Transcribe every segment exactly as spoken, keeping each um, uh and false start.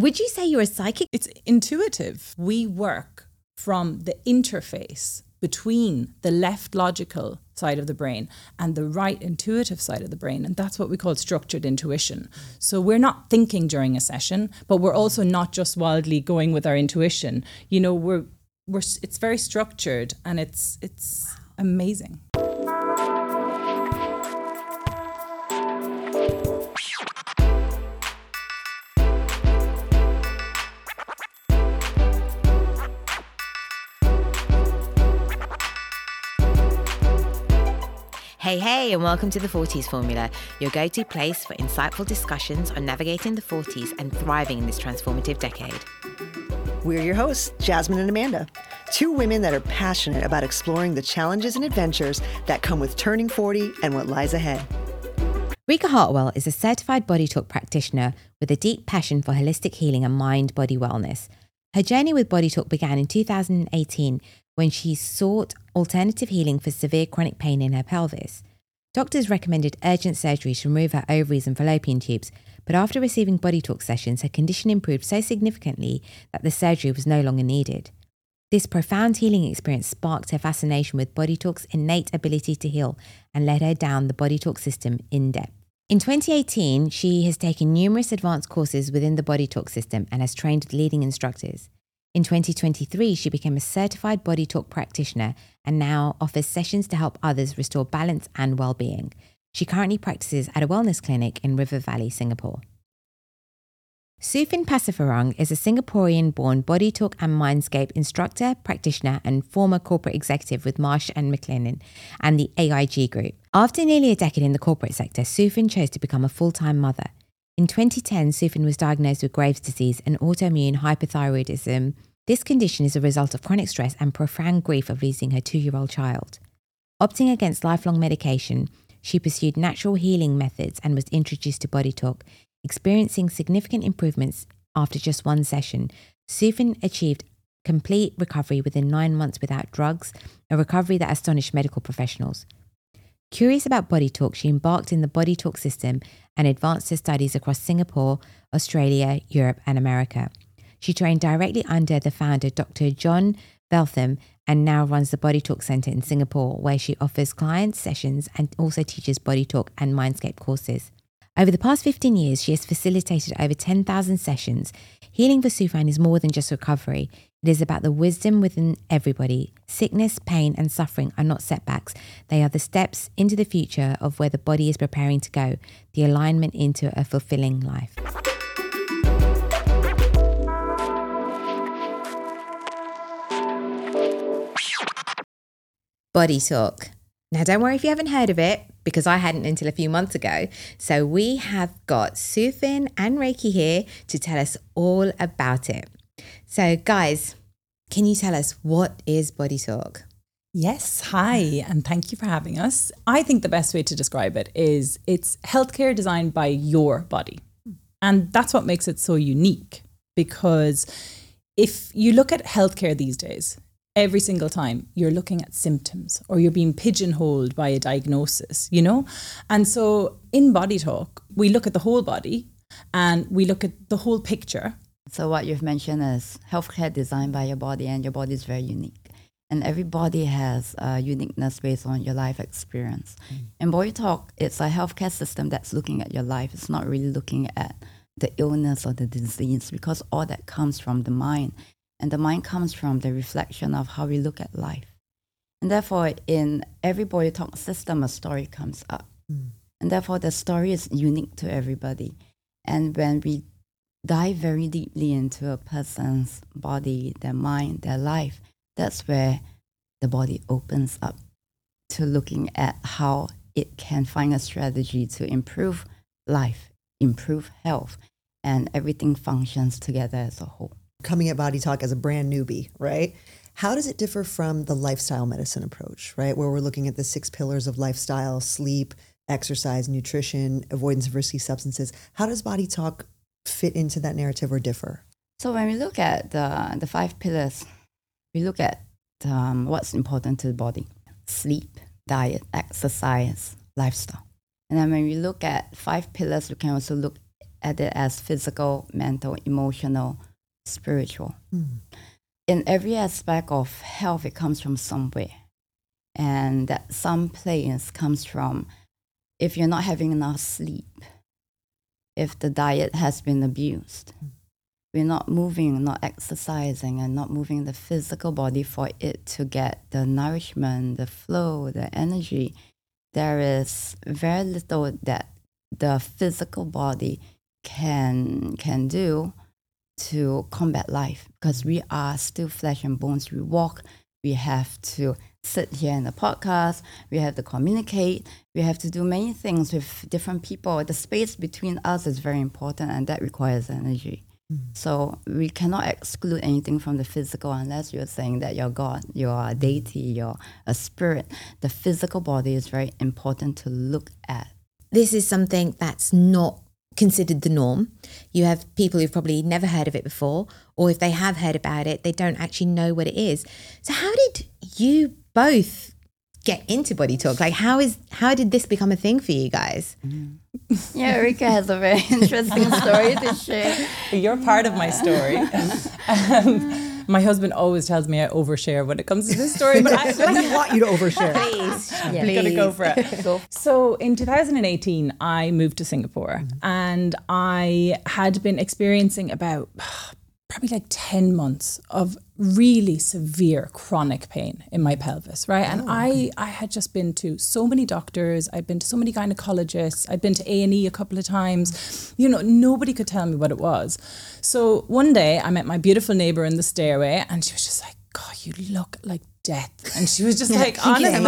Would you say you're a psychic? It's intuitive. We work from the interface between the left logical side of the brain and the right intuitive side of the brain. And that's what we call structured intuition. So we're not thinking during a session, but we're also not just wildly going with our intuition. You know, we're we're it's very structured, and it's it's amazing. Hey, hey, and welcome to the forties Formula, your go-to place for insightful discussions on navigating the forties and thriving in this transformative decade. We're your hosts, Jasmine and Amanda, two women that are passionate about exploring the challenges and adventures that come with turning forty and what lies ahead. Rika Hartwell is a certified Body Talk practitioner with a deep passion for holistic healing and mind-body wellness. Her journey with Body Talk began in two thousand eighteen when she sought alternative healing for severe chronic pain in her pelvis. Doctors recommended urgent surgery to remove her ovaries and fallopian tubes, but after receiving Body Talk sessions, her condition improved so significantly that the surgery was no longer needed. This profound healing experience sparked her fascination with Body Talk's innate ability to heal and led her down the Body Talk system in depth. In twenty eighteen, she has taken numerous advanced courses within the Body Talk system and has trained with leading instructors. In twenty twenty-three, she became a certified Body Talk practitioner and now offers sessions to help others restore balance and well-being. She currently practices at a wellness clinic in River Valley, Singapore. Sufin Pasifarang is a Singaporean-born Body Talk and Mindscape instructor, practitioner, and former corporate executive with Marsh and McLennan and the A I G Group. After nearly a decade in the corporate sector, Sufin chose to become a full-time mother. In twenty ten, Sufin was diagnosed with Graves' disease and autoimmune hypothyroidism. This condition is a result of chronic stress and profound grief of losing her two-year-old child. Opting against lifelong medication, she pursued natural healing methods and was introduced to Body Talk. Experiencing significant improvements after just one session, Sufin achieved complete recovery within nine months without drugs, a recovery that astonished medical professionals. Curious about Body Talk, she embarked in the Body Talk system and advanced her studies across Singapore, Australia, Europe, and America. She trained directly under the founder, Doctor John Beltham, and now runs the Body Talk Centre in Singapore, where she offers clients sessions and also teaches Body Talk and Mindscape courses. Over the past fifteen years, she has facilitated over ten thousand sessions. Healing for Sufin is more than just recovery. It is about the wisdom within everybody. Sickness, pain, and suffering are not setbacks. They are the steps into the future of where the body is preparing to go, the alignment into a fulfilling life. Body Talk. Now, don't worry if you haven't heard of it, because I hadn't until a few months ago. So we have got Sufin and Reiki here to tell us all about it. So guys, can you tell us what is Body Talk? Yes, hi, and thank you for having us. I think the best way to describe it is it's healthcare designed by your body. And that's what makes it so unique, because if you look at healthcare these days, every single time you're looking at symptoms or you're being pigeonholed by a diagnosis, you know? And so in Body Talk, we look at the whole body and we look at the whole picture. So what you've mentioned is healthcare designed by your body, and your body is very unique. And every body has a uniqueness based on your life experience. Mm. In Body Talk, it's a healthcare system that's looking at your life. It's not really looking at the illness or the disease, because all that comes from the mind. And the mind comes from the reflection of how we look at life. And therefore, in every Body Talk system, a story comes up. Mm. And therefore, the story is unique to everybody. And when we dive very deeply into a person's body, their mind, their life, that's where the body opens up to looking at how it can find a strategy to improve life, improve health, and everything functions together as a whole. Coming at Body Talk as a brand newbie, right? How does it differ from the lifestyle medicine approach, right? Where we're looking at the six pillars of lifestyle: sleep, exercise, nutrition, avoidance of risky substances. How does Body Talk fit into that narrative or differ? So when we look at the, the five pillars, we look at um, what's important to the body: sleep, diet, exercise, lifestyle. And then when we look at five pillars, we can also look at it as physical, mental, emotional, spiritual. Mm. In every aspect of health, it comes from somewhere. And that some place comes from if you're not having enough sleep, if the diet has been abused, mm. we're not moving, not exercising, and not moving the physical body for it to get the nourishment, the flow, the energy. There is very little that the physical body can can do to combat life, because we are still flesh and bones. We walk, we have to sit here in the podcast, we have to communicate, we have to do many things with different people. The space between us is very important, and that requires energy. Mm-hmm. So we cannot exclude anything from the physical unless you're saying that you're God, you're a deity, you're a spirit. The physical body is very important to look at. This is something that's not considered the norm. You have people who've probably never heard of it before, or if they have heard about it, they don't actually know what it is. So how did you both get into Body Talk? Like, how is how did this become a thing for you guys? Mm. Yeah, Rika has a very interesting story to share. You're part of my story. um, my husband always tells me I overshare when it comes to this story, but I don't want you to overshare. Please, I'm yeah. gonna go for it. Go. So in two thousand eighteen, I moved to Singapore, mm-hmm. and I had been experiencing about probably like ten months of really severe chronic pain in my pelvis, right? And oh, okay. I, I had just been to so many doctors. I'd been to so many gynecologists. I'd been to A and E a couple of times. You know, nobody could tell me what it was. So one day I met my beautiful neighbor in the stairway, and she was just like, God, you look like death. And she was just like, honestly,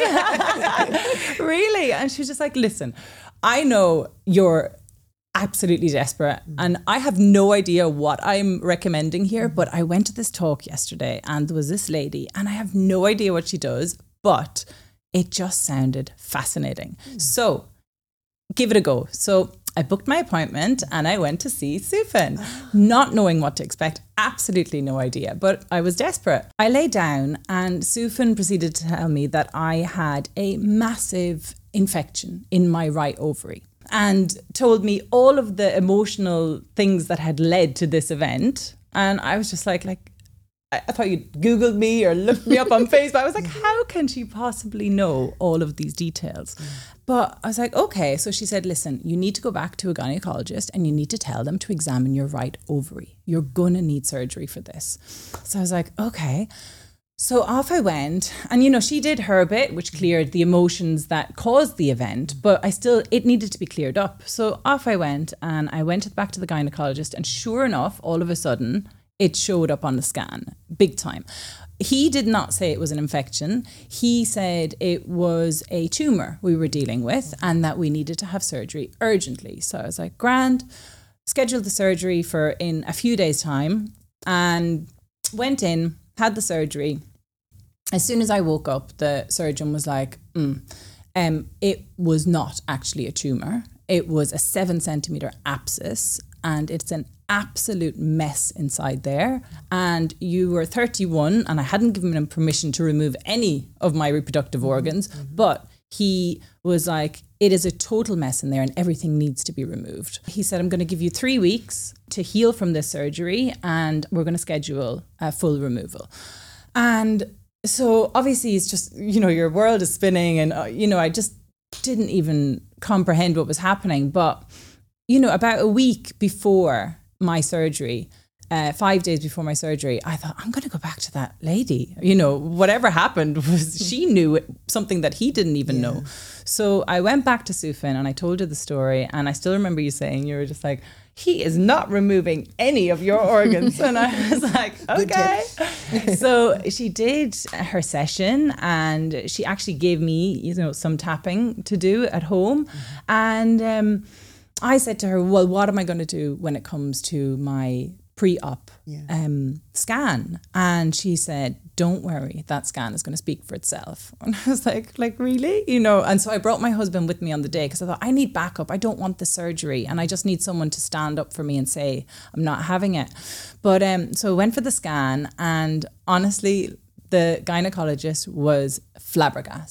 really? And she was just like, listen, I know you're absolutely desperate, and I have no idea what I'm recommending here, but I went to this talk yesterday and there was this lady, and I have no idea what she does, but it just sounded fascinating. Mm. So give it a go. So I booked my appointment and I went to see Sufin, not knowing what to expect, absolutely no idea, but I was desperate. I lay down and Sufin proceeded to tell me that I had a massive infection in my right ovary, and told me all of the emotional things that had led to this event. And I was just like, like, I thought you'd Googled me or looked me up on Facebook. I was like, how can she possibly know all of these details? Mm. But I was like, okay. So she said, listen, you need to go back to a gynecologist and you need to tell them to examine your right ovary. You're going to need surgery for this. So I was like, okay. So off I went, and you know, she did her bit, which cleared the emotions that caused the event, but I still, it needed to be cleared up. So off I went, and I went back to the gynecologist, and sure enough, all of a sudden, it showed up on the scan, big time. He did not say it was an infection. He said it was a tumor we were dealing with, and that we needed to have surgery urgently. So I was like, grand, scheduled the surgery for in a few days' time, and went in, had the surgery. As soon as I woke up, the surgeon was like, mm. um, it was not actually a tumor. It was a seven centimeter abscess, and it's an absolute mess inside there. And you were thirty-one, and I hadn't given him permission to remove any of my reproductive mm-hmm. organs, mm-hmm. but he was like, it is a total mess in there and everything needs to be removed. He said, I'm going to give you three weeks to heal from this surgery, and we're going to schedule a full removal. And so obviously it's just, you know, your world is spinning, and, uh, you know, I just didn't even comprehend what was happening. But, you know, about a week before my surgery, uh, five days before my surgery, I thought, I'm going to go back to that lady. You know, whatever happened was she knew it, something that he didn't even yeah. know. So I went back to Sufin and I told her the story. And I still remember you saying, you were just like, he is not removing any of your organs. And I was like, okay. So she did her session, and she actually gave me, you know, some tapping to do at home. Mm-hmm. And um, I said to her, well, what am I going to do when it comes to my pre-op yeah. um, scan? And she said, don't worry, that scan is going to speak for itself. And I was like, like, really? You know, and so I brought my husband with me on the day because I thought, I need backup. I don't want the surgery. And I just need someone to stand up for me and say, I'm not having it. But um, so I went for the scan, and honestly, the gynecologist was flabbergasted.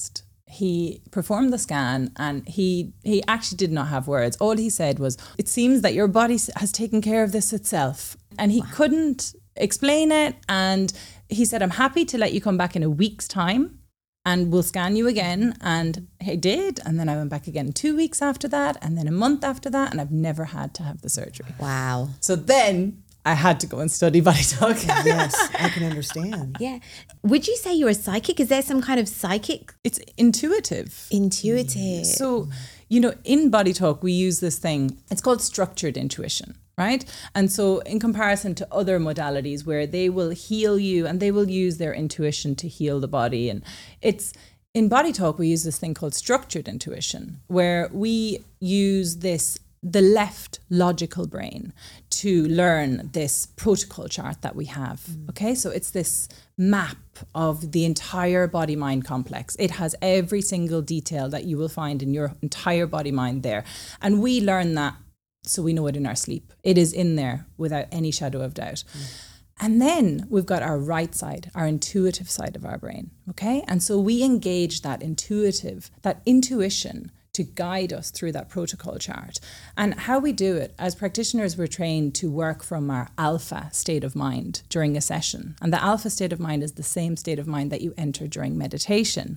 he performed the scan, and he he actually did not have words. All he said was, "It seems that your body has taken care of this itself." And he wow. couldn't explain it. And he said, "I'm happy to let you come back in a week's time and we'll scan you again." And he did. And then I went back again two weeks after that, and then a month after that. And I've never had to have the surgery. Wow. So then I had to go and study body talk. Yes, I can understand. Yeah. Would you say you're a psychic? Is there some kind of psychic? It's intuitive. Intuitive. So, you know, in body talk, we use this thing. It's called structured intuition, right? And so in comparison to other modalities where they will heal you and they will use their intuition to heal the body. And it's in body talk, we use this thing called structured intuition, where we use this the left logical brain to learn this protocol chart that we have. Mm. Okay, so it's this map of the entire body-mind complex. It has every single detail that you will find in your entire body-mind there. And we learn that so we know it in our sleep. It is in there without any shadow of doubt. Mm. And then we've got our right side, our intuitive side of our brain. Okay, and so we engage that intuitive, that intuition to guide us through that protocol chart. And how we do it, as practitioners, we're trained to work from our alpha state of mind during a session. And the alpha state of mind is the same state of mind that you enter during meditation.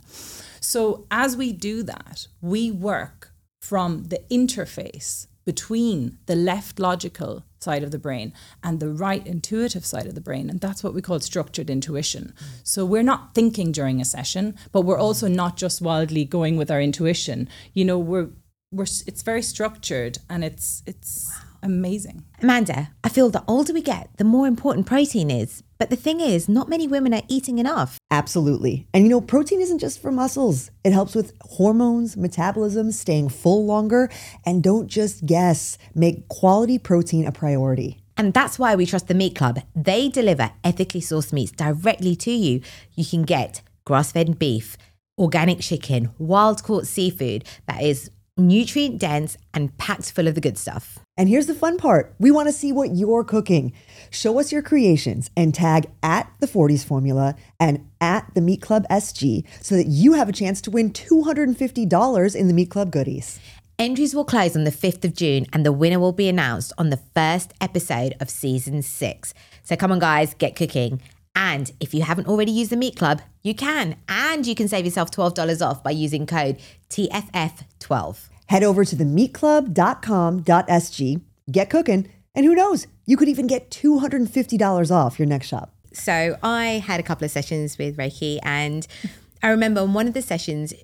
So as we do that, we work from the interface between the left logical side of the brain and the right intuitive side of the brain. And that's what we call structured intuition. Mm. So we're not thinking during a session, but we're also not just wildly going with our intuition. You know, we're we're it's very structured, and it's it's wow. amazing. Amanda, I feel the older we get, the more important protein is. But the thing is, not many women are eating enough. Absolutely. And you know, protein isn't just for muscles. It helps with hormones, metabolism, staying full longer. And don't just guess, make quality protein a priority. And that's why we trust the Meat Club. They deliver ethically sourced meats directly to you. You can get grass-fed beef, organic chicken, wild-caught seafood that is nutrient dense and packed full of the good stuff. And here's the fun part. We want to see what you're cooking. Show us your creations and tag at the forties Formula and at the Meat Club S G so that you have a chance to win two hundred fifty dollars in the Meat Club goodies. Entries will close on the fifth of June and the winner will be announced on the first episode of season six. So come on guys, get cooking. And if you haven't already used the Meat Club, you can. And you can save yourself twelve dollars off by using code T F F twelve. Head over to the meat club dot com dot s g, get cooking, and who knows, you could even get two hundred fifty dollars off your next shop. So I had a couple of sessions with Reiki, and I remember on one of the sessions,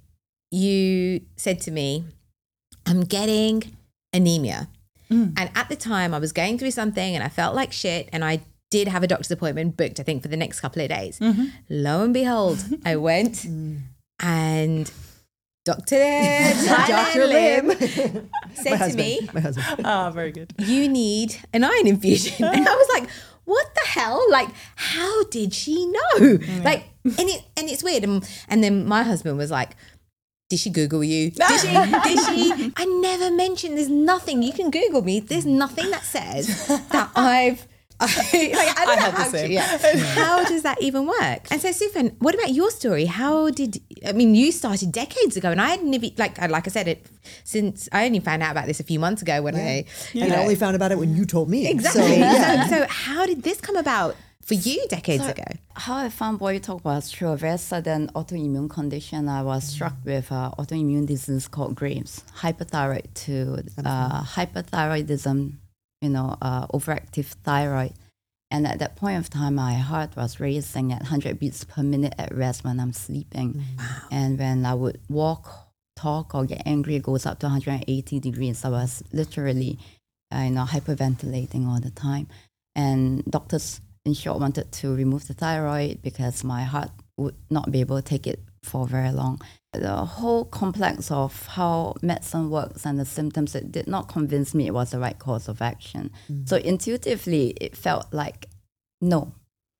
you said to me, I'm getting anemia. Mm. And at the time I was going through something and I felt like shit, and I did have a doctor's appointment booked, I think, for the next couple of days. Mm-hmm. Lo and behold, I went mm. and Doctor Doctor Lim said husband, to me, my husband. Oh, very good. You need an iron infusion. And I was like, what the hell? Like, how did she know? Mm. Like, and it and it's weird. And, and then my husband was like, did she Google you? Did she? Did she? I never mentioned, there's nothing, you can Google me. There's nothing that says that I've I, like, I don't I know had how, the same. to, yeah. How does that even work? And so, Sufyan, what about your story? How did, I mean, you started decades ago, and I hadn't even, like, like I said, it since I only found out about this a few months ago when yeah. I, you and know, I only found about it when you told me. Exactly. So, yeah. so, so how did this come about for you decades so ago? How I found Body Talk was through a very sudden autoimmune condition. I was struck with uh, autoimmune disease called Graves, hyperthyroid to uh, hyperthyroidism, you know, uh, overactive thyroid. And at that point of time, my heart was racing at one hundred beats per minute at rest when I'm sleeping. Wow. And when I would walk, talk, or get angry, it goes up to one hundred eighty degrees. I was literally, uh, you know, hyperventilating all the time. And doctors, in short, wanted to remove the thyroid because my heart would not be able to take it for very long. The whole complex of how medicine works and the symptoms, it did not convince me it was the right course of action. Mm. So intuitively, it felt like no.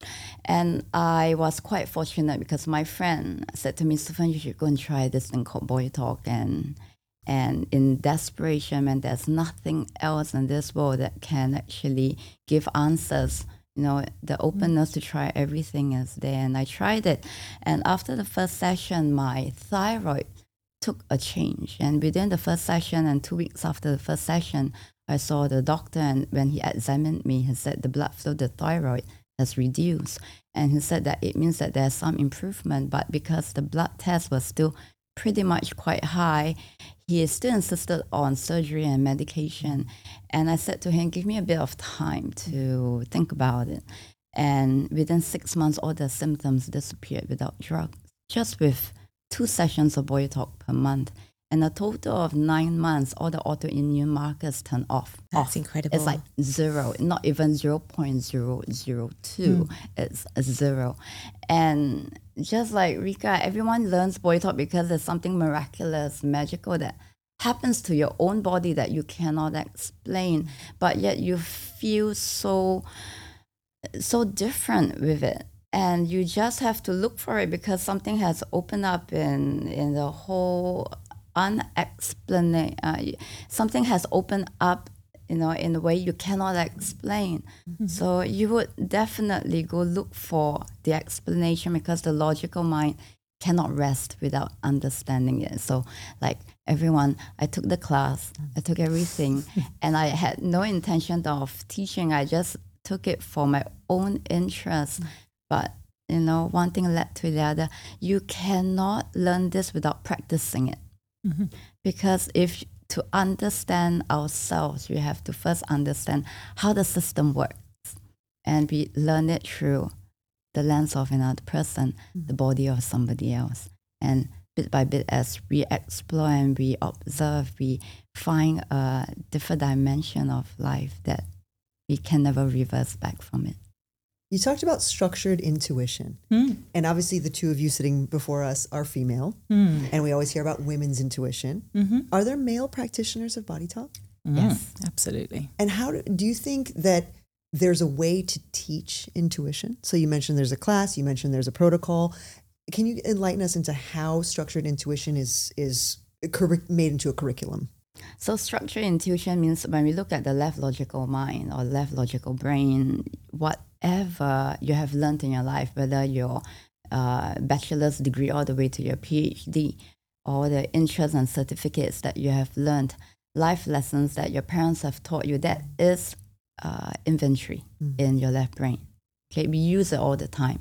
And I was quite fortunate because my friend said to me, Sufyan, you should go and try this thing called Body Talk. And, and in desperation, and there's nothing else in this world that can actually give answers. You know, the openness to try everything is there. And I tried it. And after the first session, my thyroid took a change. And within the first session and two weeks after the first session, I saw the doctor, and when he examined me, he said the blood flow, the thyroid has reduced. And he said that it means that there's some improvement, but because the blood test was still pretty much quite high, he still insisted on surgery and medication. And I said to him, give me a bit of time to think about it. And within six months, all the symptoms disappeared without drugs, just with two sessions of BodyTalk per month. And a total of nine months, all the autoimmune markers turn off. That's off. incredible. It's like zero, not even zero point zero zero two. Mm. It's a zero. And just like Rika, everyone learns BodyTalk because there's something miraculous, magical that happens to your own body that you cannot explain, but yet you feel so, so different with it. And you just have to look for it because something has opened up in, in the whole unexplained, uh, something has opened up, you know, in a way you cannot explain. Mm-hmm. So you would definitely go look for the explanation because the logical mind cannot rest without understanding it. So like everyone, I took the class, I took everything, and I had no intention of teaching. I just took it for my own interest. But, you know, one thing led to the other. You cannot learn this without practicing it. Mm-hmm. Because if to understand ourselves, we have to first understand how the system works. And we learn it through the lens of another person, mm-hmm. the body of somebody else. And bit by bit, as we explore and we observe, we find a different dimension of life that we can never reverse back from it. You talked about structured intuition. Mm. And obviously the two of you sitting before us are female. Mm. And we always hear about women's intuition. Mm-hmm. Are there male practitioners of BodyTalk? Mm. Yes. Absolutely. And how do, do you think that there's a way to teach intuition? So you mentioned there's a class, you mentioned there's a protocol. Can you enlighten us into how structured intuition is, is made into a curriculum? So structured intuition means when we look at the left logical mind or left logical brain, whatever you have learned in your life, whether your uh, bachelor's degree all the way to your PhD, or the interests and certificates that you have learned, life lessons that your parents have taught you, that is uh, inventory mm. in your left brain. Okay, we use it all the time.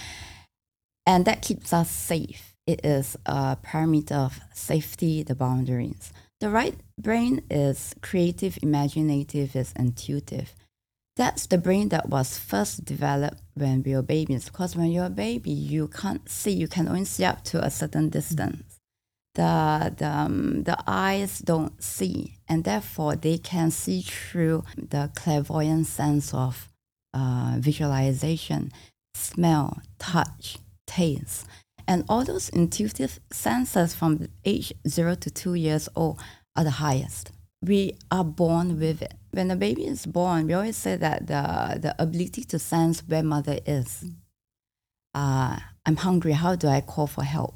And that keeps us safe. It is a parameter of safety, the boundaries. The right brain is creative, imaginative, is intuitive. That's the brain that was first developed when we were babies. Because when you're a baby, you can't see, you can only see up to a certain distance. The, the, um, the eyes don't see, and therefore they can see through the clairvoyant sense of uh, visualization, smell, touch, taste. And all those intuitive senses from age zero to two years old are the highest. We are born with it. When a baby is born, we always say that the, the ability to sense where mother is. Uh, I'm hungry, how do I call for help?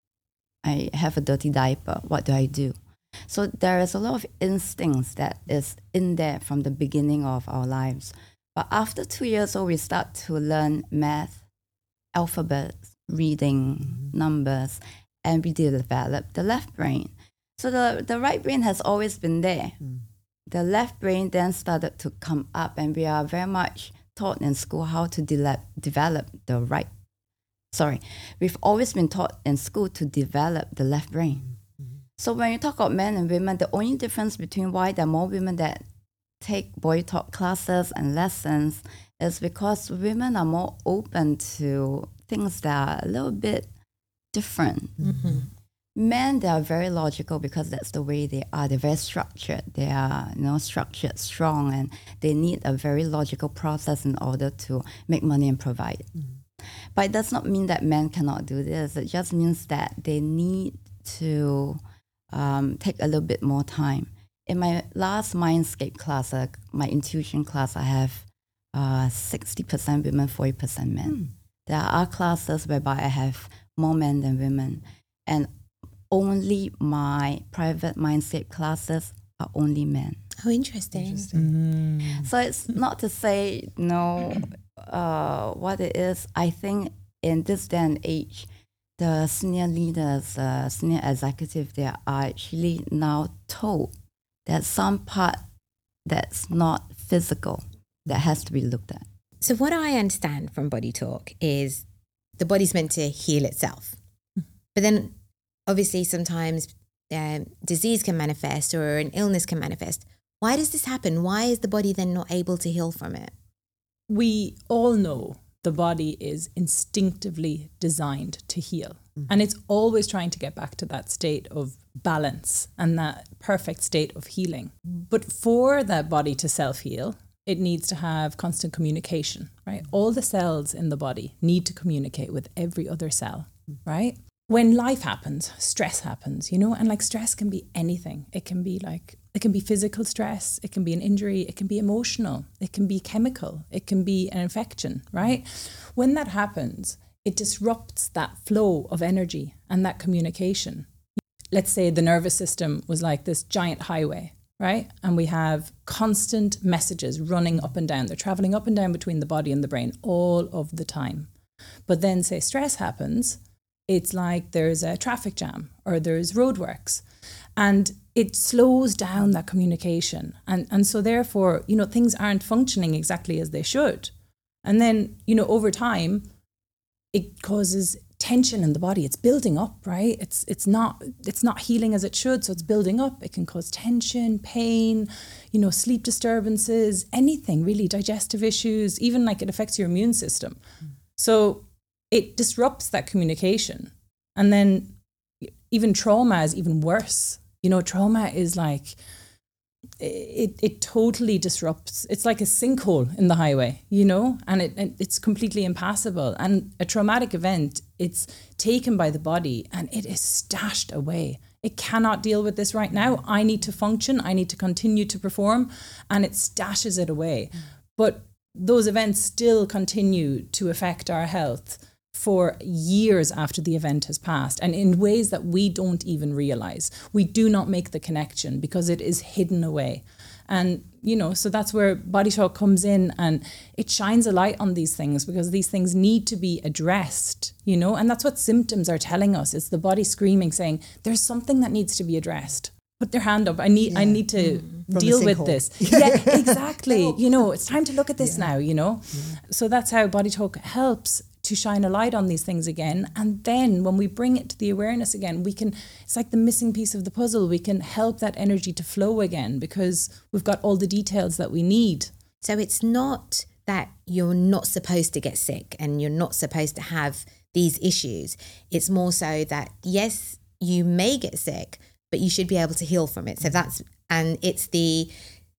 I have a dirty diaper, what do I do? So there is a lot of instincts that is in there from the beginning of our lives. But after two years old, we start to learn math, alphabets, reading, mm-hmm. numbers, and we develop the left brain. So the, the right brain has always been there. Mm. The left brain then started to come up, and we are very much taught in school how to de- develop the right. Sorry, we've always been taught in school to develop the left brain. Mm-hmm. So when you talk about men and women, the only difference between why there are more women that take BodyTalk classes and lessons is because women are more open to things that are a little bit different. Mm-hmm. Men, they are very logical because that's the way they are. They're very structured. They are, you know, structured, strong, and they need a very logical process in order to make money and provide. Mm-hmm. But it does not mean that men cannot do this. It just means that they need to um, take a little bit more time. In my last Mindscape class, uh, my intuition class, I have uh, sixty percent women, forty percent men. Mm. There are classes whereby I have more men than women. And only my private Mindscape classes are only men. Oh, interesting. interesting. Mm. So it's not to say, no, uh, what it is. I think in this day and age, the senior leaders, uh, senior executives, they are actually now told that some part that's not physical that has to be looked at. So what I understand from Body Talk is the body's meant to heal itself. But then obviously sometimes um, disease can manifest or an illness can manifest. Why does this happen? Why is the body then not able to heal from it? We all know the body is instinctively designed to heal. Mm-hmm. And it's always trying to get back to that state of balance and that perfect state of healing. But for that body to self-heal, it needs to have constant communication, right? All the cells in the body need to communicate with every other cell, right? When life happens, stress happens, you know, and like stress can be anything. It can be like, it can be physical stress, it can be an injury, it can be emotional, it can be chemical, it can be an infection, right? When that happens, it disrupts that flow of energy and that communication. Let's say the nervous system was like this giant highway, right? And we have constant messages running up and down. They're traveling up and down between the body and the brain all of the time. But then say stress happens, it's like there's a traffic jam or there's roadworks and it slows down that communication. And, and so therefore, you know, things aren't functioning exactly as they should. And then, you know, over time, it causes tension in the body. It's building up, right? It's it's not it's not healing as it should. So it's building up. It can cause tension, pain, you know, sleep disturbances, anything really, digestive issues, even like it affects your immune system. Mm. So it disrupts that communication. And then even trauma is even worse. You know, trauma is like, it it totally disrupts. It's like a sinkhole in the highway, you know, and it, it it's completely impassable. And a traumatic event, it's taken by the body and it is stashed away. It cannot deal with this right now. I need to function. I need to continue to perform, and it stashes it away. But those events still continue to affect our health for years after the event has passed, and in ways that we don't even realize. We do not make the connection because it is hidden away. And, you know, so that's where Body Talk comes in, and it shines a light on these things because these things need to be addressed, you know, and that's what symptoms are telling us. It's the body screaming, saying, there's something that needs to be addressed. Put their hand up. I need, yeah. I need to mm. deal with this. Yeah, exactly. You know, it's time to look at this yeah. now, you know. Yeah. So that's how Body Talk helps to shine a light on these things again. And then when we bring it to the awareness again, we can, it's like the missing piece of the puzzle. We can help that energy to flow again because we've got all the details that we need. So it's not that you're not supposed to get sick and you're not supposed to have these issues. It's more so that, yes, you may get sick, but you should be able to heal from it. So that's, and it's the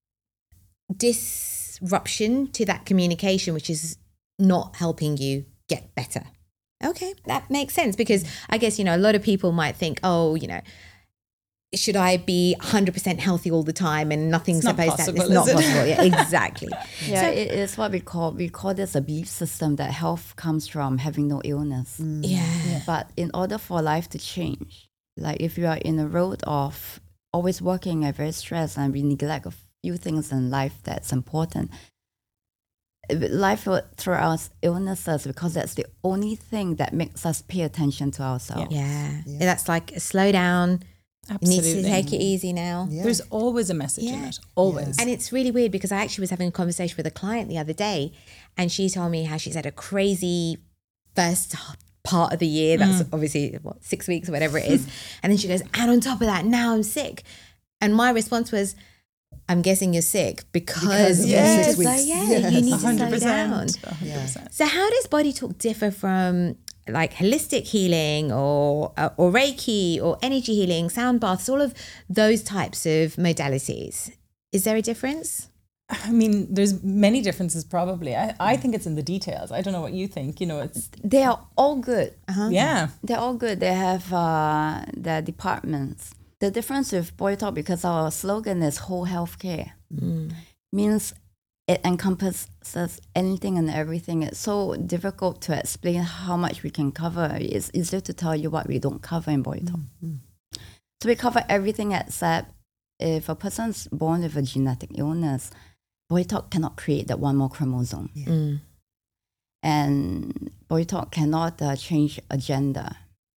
disruption to that communication, which is not helping you get better. Okay, that makes sense, because I guess, you know, a lot of people might think, oh, you know, should I be one hundred percent healthy all the time and nothing's it's supposed possible, to, it's not possible. Yeah, exactly. Yeah, so, it is what we call, we call this a belief system that health comes from having no illness. Mm. Yeah. yeah. But in order for life to change, like if you are in a road of always working and very stressed and we neglect a few things in life that's important, life will throw us illnesses because that's the only thing that makes us pay attention to ourselves. Yeah, yeah. That's like slow down. Absolutely. You need to take it easy now. Yeah. There's always a message yeah. in it, always. Yeah. And it's really weird because I actually was having a conversation with a client the other day, and she told me how she's had a crazy first part of the year. That's mm. obviously what, six weeks or whatever it is. And then she goes, and on top of that, now I'm sick. And my response was, I'm guessing you're sick because, because you yes. need to slow, yeah, yes. you need to slow down. Yeah. So how does Body Talk differ from like holistic healing or uh, or Reiki or energy healing, sound baths, all of those types of modalities? Is there a difference? I mean, there's many differences probably. I, I think it's in the details. I don't know what you think. You know, it's they are all good. Uh-huh. Yeah, they're all good. They have uh, their departments. The difference with Body Talk, because our slogan is whole healthcare, mm. means it encompasses anything and everything. It's so difficult to explain how much we can cover. It's easier to tell you what we don't cover in Body Talk. Mm. So we cover everything except if a person's born with a genetic illness, Body Talk cannot create that one more chromosome. Yeah. Mm. And Body Talk cannot uh, change a gender,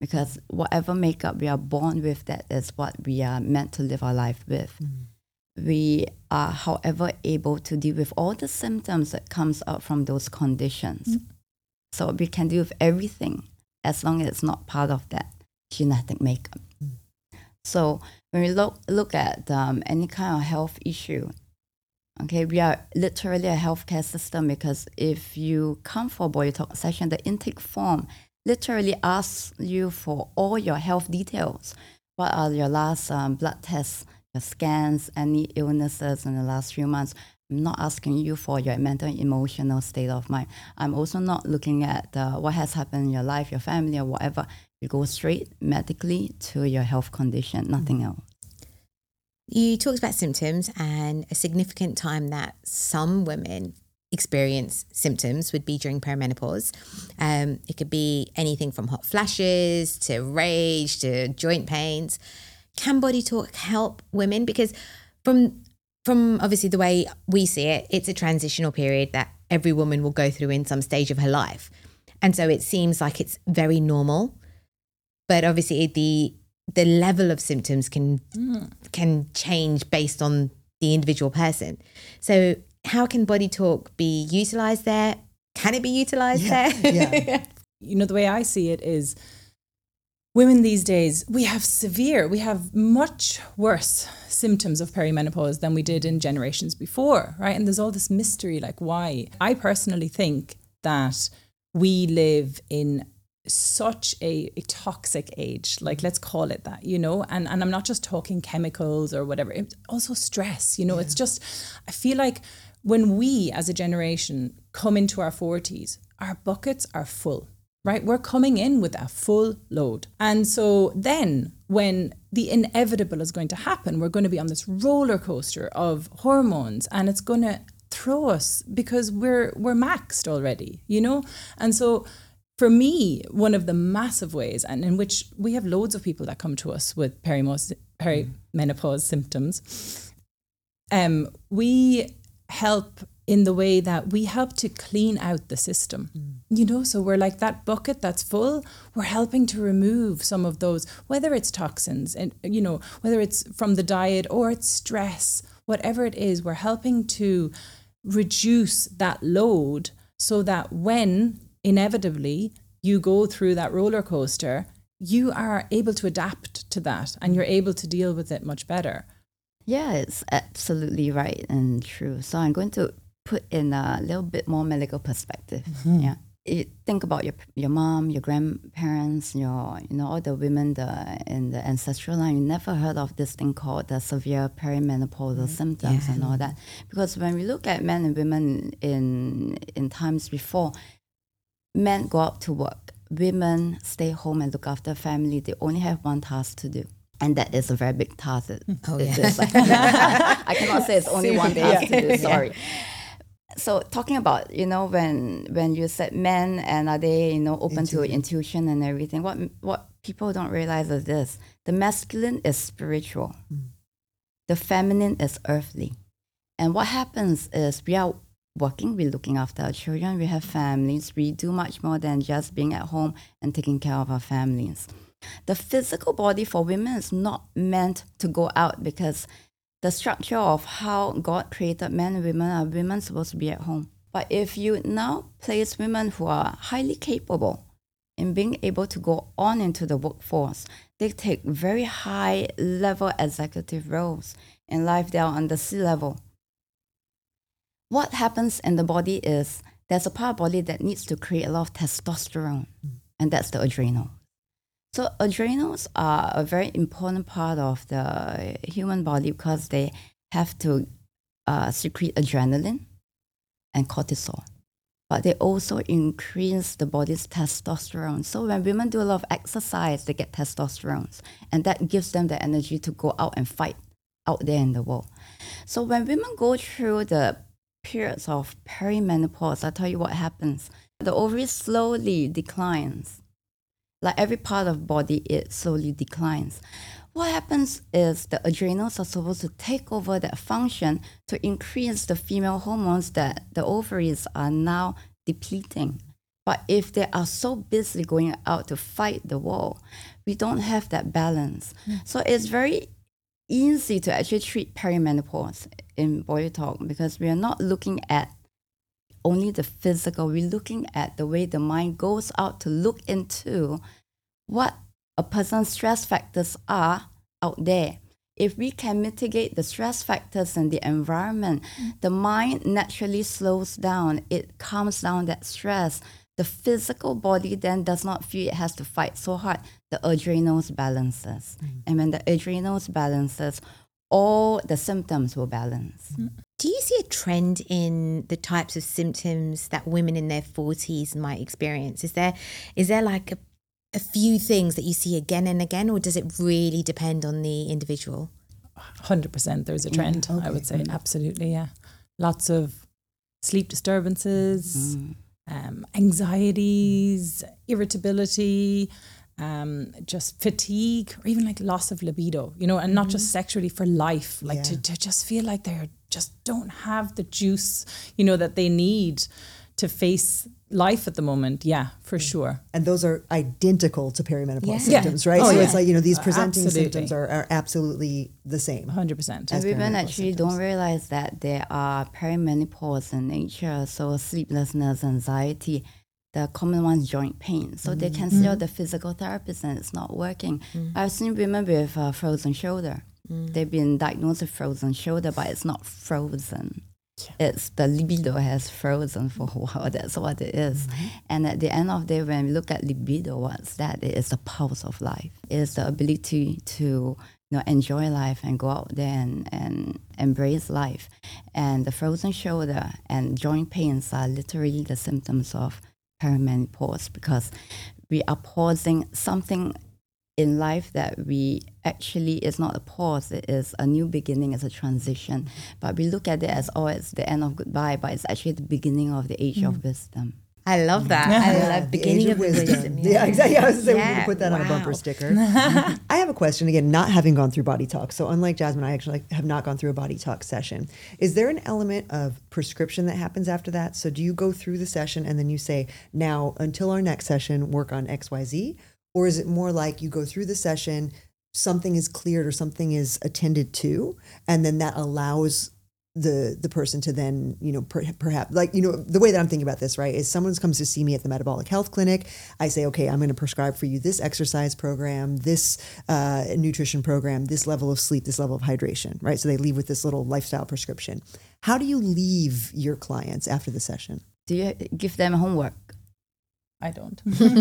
because whatever makeup we are born with, that is what we are meant to live our life with. Mm. We are, however, able to deal with all the symptoms that comes out from those conditions. Mm. So we can deal with everything as long as it's not part of that genetic makeup. Mm. So when we look look at um, any kind of health issue, okay, we are literally a healthcare system, because if you come for a Body Talk session, the intake form literally asks you for all your health details. What are your last um, blood tests, your scans, any illnesses in the last few months? I'm not asking you for your mental and emotional state of mind. I'm also not looking at uh, what has happened in your life, your family, or whatever. You go straight medically to your health condition, nothing else. You talked about symptoms, and a significant time that some women experience symptoms would be during perimenopause. Um, it could be anything from hot flashes to rage to joint pains. Can Body Talk help women? Because from from obviously the way we see it, it's a transitional period that every woman will go through in some stage of her life. And so it seems like it's very normal. But obviously the the level of symptoms can mm. can change based on the individual person. So how can Body Talk be utilized there? Can it be utilized yeah. there? Yeah. You know, the way I see it is, women these days, we have severe, we have much worse symptoms of perimenopause than we did in generations before, right? And there's all this mystery, like why? I personally think that we live in such a, a toxic age, like let's call it that, you know, and, and I'm not just talking chemicals or whatever, it's also stress, you know, yeah. It's just, I feel like when we as a generation come into our forties, our buckets are full. Right? We're coming in with a full load. And so then when the inevitable is going to happen, we're going to be on this roller coaster of hormones, and it's going to throw us because we're we're maxed already, you know? And so for me, one of the massive ways, and in which we have loads of people that come to us with perimos- perimenopause symptoms, um, we help in the way that we help to clean out the system, mm. you know, so we're like that bucket that's full, we're helping to remove some of those, whether it's toxins and, you know, whether it's from the diet or it's stress, whatever it is, we're helping to reduce that load so that when inevitably you go through that roller coaster, you are able to adapt to that and you're able to deal with it much better. Yeah, it's absolutely right and true. So I'm going to put in a little bit more medical perspective. Mm-hmm. Yeah, you think about your your mom, your grandparents, your you know all the women the in the ancestral line. You never heard of this thing called the severe perimenopausal mm-hmm. symptoms yeah. and all that. Because when we look at men and women in in times before, men go out to work, women stay home and look after family. They only have one task to do. And that is a very big task. It, oh, it yeah. like, I cannot say it's only one task yeah. to do, sorry. Yeah. So talking about, you know, when when you said men and are they, you know, open intuition. to intuition and everything, what what people don't realize is this. The masculine is spiritual. Mm. The feminine is earthly. And what happens is we are working, we're looking after our children, we have families, we do much more than just being at home and taking care of our families. The physical body for women is not meant to go out because the structure of how God created men and women are women supposed to be at home. But if you now place women who are highly capable in being able to go on into the workforce, they take very high level executive roles. In life, they are on the C level. What happens in the body is there's a part of the body that needs to create a lot of testosterone, mm. and that's the adrenal. So adrenals are a very important part of the human body because they have to uh, secrete adrenaline and cortisol. But they also increase the body's testosterone. So when women do a lot of exercise, they get testosterone. And that gives them the energy to go out and fight out there in the world. So when women go through the periods of perimenopause, I'll tell you what happens. The ovary slowly declines. Like every part of the body, it slowly declines. What happens is the adrenals are supposed to take over that function to increase the female hormones that the ovaries are now depleting. But if they are so busy going out to fight the war, we don't have that balance. Mm. So it's very easy to actually treat perimenopause in Body Talk because we are not looking at only the physical, we're looking at the way the mind goes out to look into what a person's stress factors are out there. If we can mitigate the stress factors in the environment, mm. the mind naturally slows down. It calms down that stress. The physical body then does not feel it has to fight so hard. The adrenals balances. Mm. And when the adrenals balances, all the symptoms will balance. Mm. Do you see a trend in the types of symptoms that women in their forties might experience? Is there is there like a, a few things that you see again and again, or does it really depend on the individual? one hundred percent there's a trend, mm, okay. I would say. Mm. Absolutely, yeah. Lots of sleep disturbances, mm. um, anxieties, irritability, um, just fatigue, or even like loss of libido, you know, and mm. not just sexually, for life, like yeah. to, to just feel like they're just don't have the juice, you know, that they need to face life at the moment. Yeah, for sure. And those are identical to perimenopause yeah. symptoms, yeah. right? Oh, so yeah. it's like, you know, these presenting absolutely. symptoms are, are absolutely the same. one hundred percent. And women actually symptoms. don't realize that there are perimenopause in nature. So sleeplessness, anxiety, the common one's joint pain. So mm-hmm. they can see all the physical therapists and it's not working. Mm-hmm. I've seen women with a frozen shoulder. Mm. They've been diagnosed with frozen shoulder, but it's not frozen. Yeah. It's the libido has frozen for a while. That's what it is. Mm-hmm. And at the end of the day, when we look at libido, what's that? It is the pulse of life. It is the ability to you know, enjoy life and go out there and, and embrace life. And the frozen shoulder and joint pains are literally the symptoms of perimenopause because we are pausing something in life that we actually, is not a pause, it is a new beginning, it's a transition. Mm-hmm. But we look at it as, oh, it's the end of goodbye, but it's actually the beginning of the age mm-hmm. of wisdom. I love that. Yeah. I love beginning of, of wisdom. wisdom. Yeah. yeah, exactly. I was going to say, yeah. we're going to put that wow. on a bumper sticker. I have a question, again, not having gone through Body Talk. So unlike Jasmine, I actually have not gone through a Body Talk session. Is there an element of prescription that happens after that? So do you go through the session and then you say, now, until our next session, work on X, Y, Z? Or is it more like you go through the session, something is cleared or something is attended to, and then that allows the the person to then, you know, per, perhaps, like, you know, the way that I'm thinking about this, right, is someone comes to see me at the Metabolic Health Clinic. I say, okay, I'm going to prescribe for you this exercise program, this uh, nutrition program, this level of sleep, this level of hydration, right? So they leave with this little lifestyle prescription. How do you leave your clients after the session? Do you give them homework? I don't.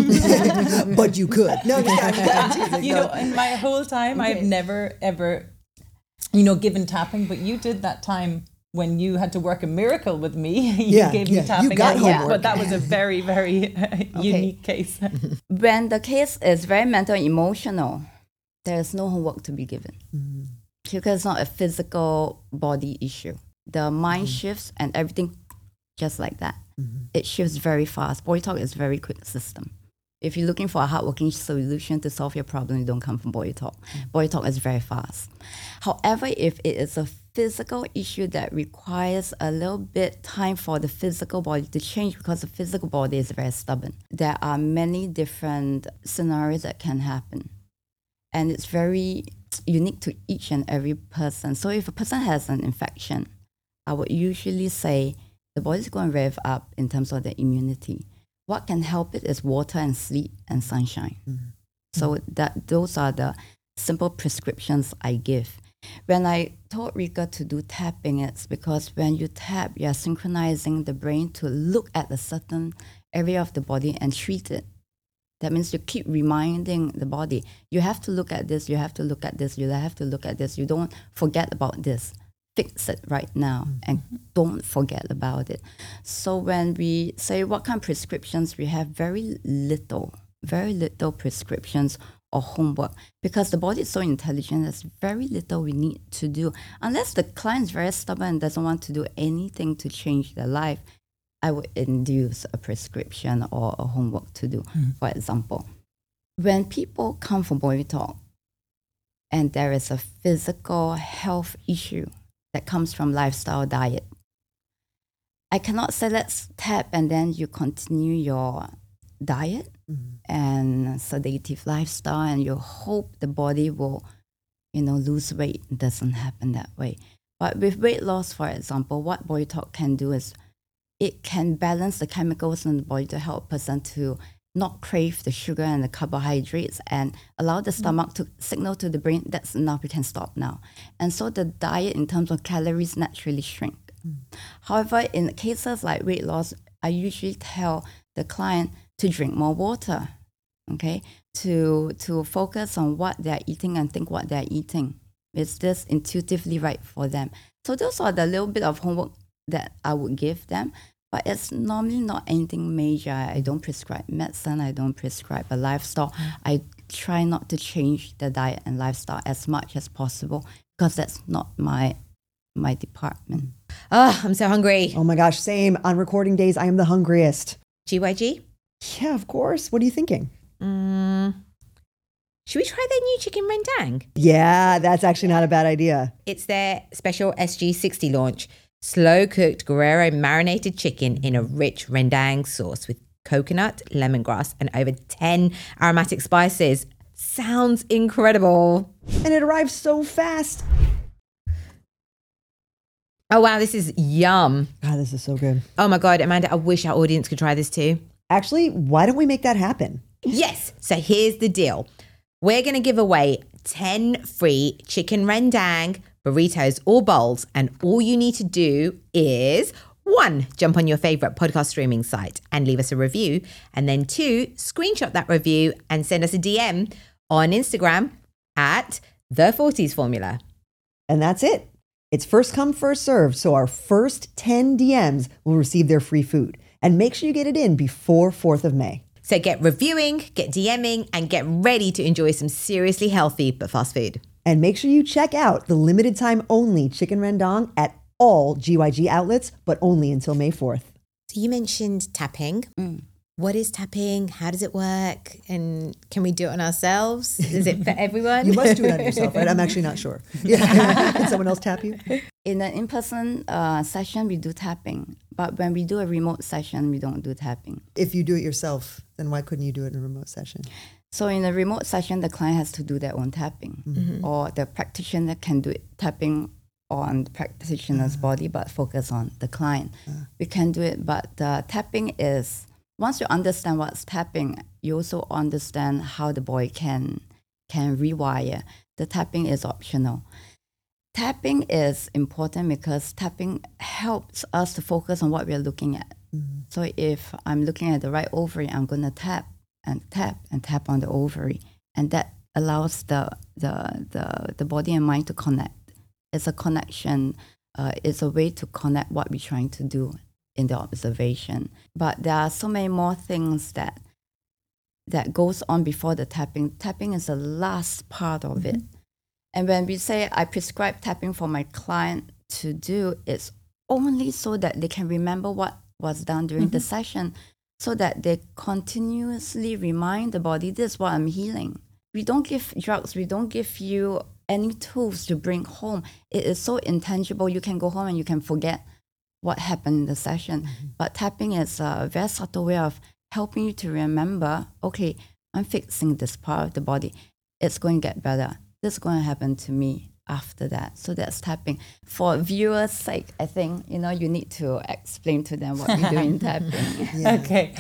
But you could. No, you know, in my whole time, okay. I've never, ever, you know, given tapping, but you did that time when you had to work a miracle with me. You yeah, gave yeah. me tapping. You got homework. But that was a very, very okay. unique case. When the case is very mental and emotional, there is no homework to be given. Mm-hmm. Because it's not a physical body issue. The mind mm-hmm. shifts and everything just like that. Mm-hmm. It shifts very fast. Body Talk is a very quick system. If you're looking for a hardworking solution to solve your problem, you don't come from Body Talk. Mm-hmm. Body Talk is very fast. However, if it is a physical issue that requires a little bit time for the physical body to change because the physical body is very stubborn, there are many different scenarios that can happen. And it's very unique to each and every person. So if a person has an infection, I would usually say, the body's going to rev up in terms of the immunity. What can help it is water and sleep and sunshine. Mm-hmm. So that those are the simple prescriptions I give. When I told Rika to do tapping, it's because when you tap, you're synchronizing the brain to look at a certain area of the body and treat it. That means you keep reminding the body, you have to look at this, you have to look at this, you have to look at this. You don't forget about this. Fix it right now mm-hmm. and don't forget about it. So when we say what kind of prescriptions, we have very little, very little prescriptions or homework because the body is so intelligent, there's very little we need to do. Unless the client's very stubborn and doesn't want to do anything to change their life, I would induce a prescription or a homework to do. Mm-hmm. For example, when people come for Body Talk and there is a physical health issue, that comes from lifestyle diet. I cannot say let's tap and then you continue your diet mm-hmm. and sedative lifestyle and you hope the body will, you know, lose weight. It doesn't happen that way. But with weight loss, for example, what Body Talk can do is it can balance the chemicals in the body to help a person to not crave the sugar and the carbohydrates and allow the stomach mm. to signal to the brain, that's enough, we can stop now. And so the diet in terms of calories naturally shrink. Mm. However, in cases like weight loss, I usually tell the client to drink more water, okay? To, to focus on what they're eating and think what they're eating. Is this intuitively right for them? So those are the little bit of homework that I would give them. But it's normally not anything major. I don't prescribe medicine. I don't prescribe a lifestyle. I try not to change the diet and lifestyle as much as possible because that's not my my department. Oh, I'm so hungry. Oh my gosh, same. On recording days, I am the hungriest. G Y G? Yeah, of course. What are you thinking? Mm, should we try their new chicken rendang? Yeah, that's actually not a bad idea. It's their special S G sixty launch. Slow-cooked Guerrero marinated chicken in a rich rendang sauce with coconut, lemongrass, and over ten aromatic spices. Sounds incredible. And it arrives so fast. Oh, wow, this is yum. God, this is so good. Oh, my God, Amanda, I wish our audience could try this too. Actually, why don't we make that happen? Yes. So here's the deal. We're going to give away ten free chicken rendang burritos or bowls, and all you need to do is one, jump on your favorite podcast streaming site and leave us a review, and then two, screenshot that review and send us a D M on Instagram at The forties Formula. And that's it. It's first come, first served, so our first ten D Ms will receive their free food. And make sure you get it in before fourth of May. So get reviewing, get DMing, and get ready to enjoy some seriously healthy but fast food. And make sure you check out the limited time only chicken rendang at all G Y G outlets, but only until May fourth. So you mentioned tapping. Mm. What is tapping? How does it work? And can we do it on ourselves? Is it for everyone? You must do it on yourself, right? I'm actually not sure. Yeah. Can someone else tap you? In an in-person uh, session, we do tapping. But when we do a remote session, we don't do tapping. If you do it yourself, then why couldn't you do it in a remote session? So in a remote session, the client has to do their own tapping. Mm-hmm. Or the practitioner can do it tapping on the practitioner's uh-huh. body, but focus on the client. Uh-huh. We can do it, but uh, tapping is, once you understand what's tapping, you also understand how the body can, can rewire. The tapping is optional. Tapping is important because tapping helps us to focus on what we're looking at. Mm-hmm. So if I'm looking at the right ovary, I'm going to tap and tap and tap on the ovary. And that allows the the the, the body and mind to connect. It's a connection. Uh, it's a way to connect what we're trying to do in the observation. But there are so many more things that that goes on before the tapping. Tapping is the last part of mm-hmm. it. And when we say I prescribe tapping for my client to do, it's only so that they can remember what was done during mm-hmm. the session, so that they continuously remind the body, this is what I'm healing. We don't give drugs, we don't give you any tools to bring home. It is so intangible, you can go home and you can forget what happened in the session. Mm-hmm. But tapping is a very subtle way of helping you to remember, okay, I'm fixing this part of the body. It's going to get better. This is going to happen to me after that. So that's tapping. For viewers' sake, I think, you know, you need to explain to them what we do in tapping. Yeah. Okay.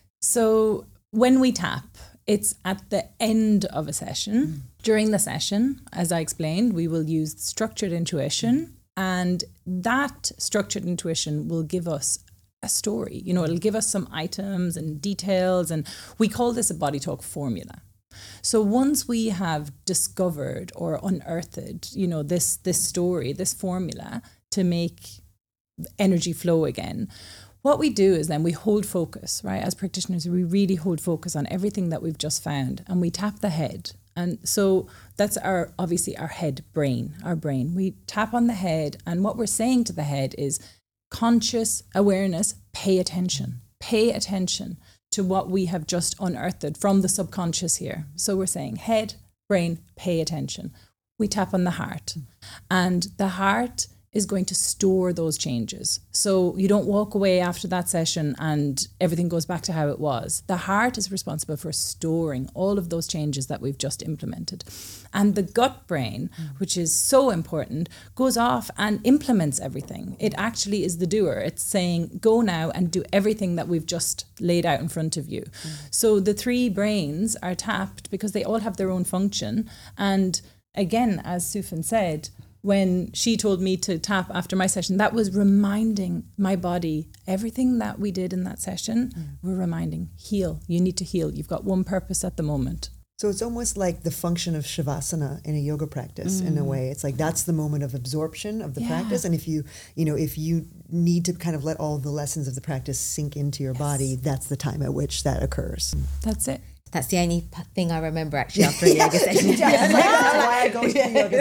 So when we tap, it's at the end of a session. Mm. During the session, as I explained, we will use structured intuition, and that structured intuition will give us a story. You know, it'll give us some items and details, and we call this a Body Talk formula. So once we have discovered or unearthed, you know, this this story, this formula to make energy flow again, what we do is then we hold focus, right? As practitioners, we really hold focus on everything that we've just found, and we tap the head. And so that's our, obviously our head brain, our brain. We tap on the head, and what we're saying to the head is conscious awareness, pay attention, pay attention to what we have just unearthed from the subconscious here. So we're saying head, brain, pay attention. We tap on the heart, and the heart is going to store those changes. So you don't walk away after that session and everything goes back to how it was. The heart is responsible for storing all of those changes that we've just implemented. And the gut brain, mm. which is so important, goes off and implements everything. It actually is the doer. It's saying, go now and do everything that we've just laid out in front of you. Mm. So the three brains are tapped because they all have their own function. And again, as Sufin said, when she told me to tap after my session, that was reminding my body, everything that we did in that session, mm. we're reminding, heal. You need to heal. You've got one purpose at the moment. So it's almost like the function of Shavasana in a yoga practice mm. in a way. It's like that's the moment of absorption of the yeah. practice. And if you, you know, if you need to kind of let all the lessons of the practice sink into your yes. body, that's the time at which that occurs. That's it. That's the only p- thing I remember actually after a yoga session. That's why I go to the yoga